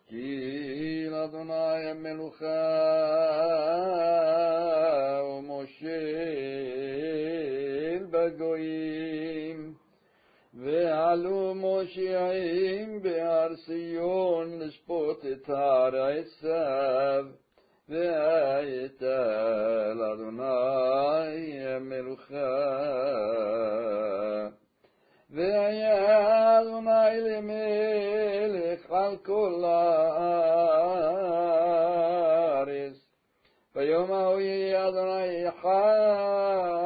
כי לאדוני המלוכה ומושל בגויים, ועלו מושיעים בהר ציון לשפוט את הר עשיו, והייתה לאדוני המלוכה. והיה אדוני למלך על כל הארץ, ביום ההוא יהיה אדוני אחד